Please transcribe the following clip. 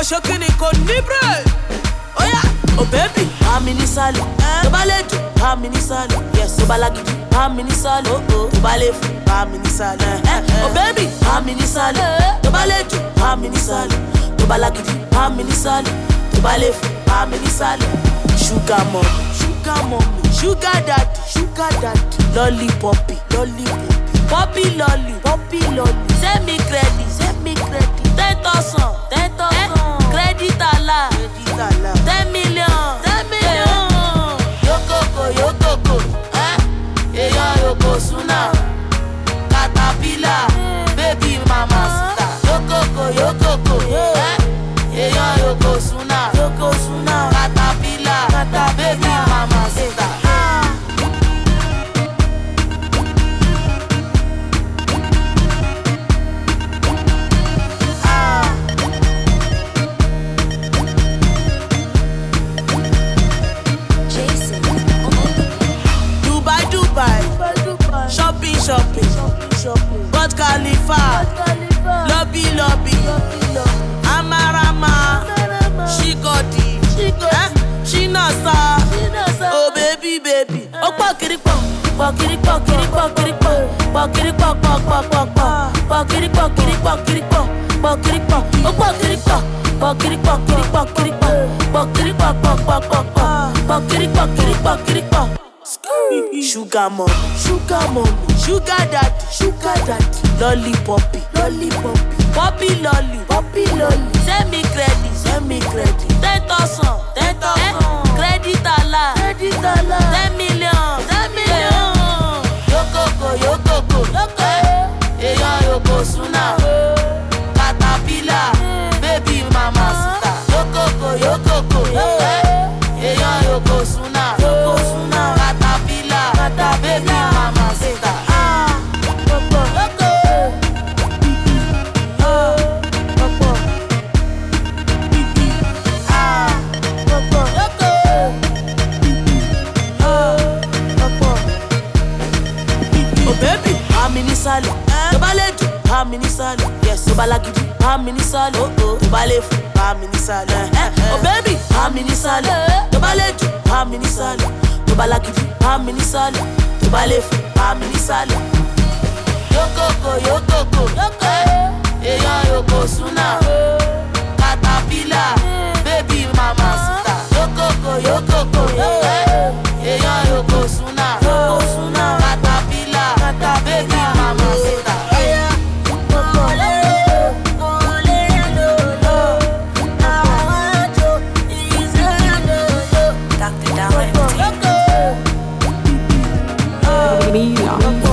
ṣókìní kò ní break. Oh yeah, oh baby, mami ní sálẹ̀. Tó bá lè dùn, mami ní sálẹ̀. Yes, tó bá lágídí, mami ní sálẹ̀. Oh oh, tó bá lè fún, mami ní sálẹ̀. Oh baby, mami ní sálẹ̀. Tó bá lè dùn, mami ní sálẹ̀. Tó bá lágídí, mami ní sálẹ̀. Tó bá lè fún, mami ní sálẹ̀. Sugar mommy, sugar mommy, sugar daddy, lollipoppy, poppy lolly, send me credit, 10,000, credit ala, 10 million, yokoko, yoko suna, caterpillar, baby mama sita, yokoko, yoko suna, caterpillar, baby mama sita. Shopping, Burj Khalifa, lobby, Amarama, Shikodi, Shinasa, oh baby, oh pokiripo, sugar mommy, sugar daddy, lollipoppy, poppy lolly, send me credit, 10,000, credit ala, 10 million, yokoko, yoko suna, caterpillar, baby mama sita, yokoko, yoko suna, caterpillar, baby mama sita. Sálẹ̀, tó bá lè dùn, mami ní sálẹ̀. Yes, tó bá lágídí, mami ní sálẹ̀. Oh oh, tó bá lè fún, mami ní sálẹ̀. Oh baby, mami ní sálẹ̀. Tó bá lè dùn, mami ní sálẹ̀. Tó bá lágídí, mami ní sálẹ̀. Tó bá lè fún, mami ní sálẹ̀. Yokoko, yoko suna, caterpillar, baby mama sita. Yokoko, yoko suna, caterpillar, baby mama sita. Dr. Dollar.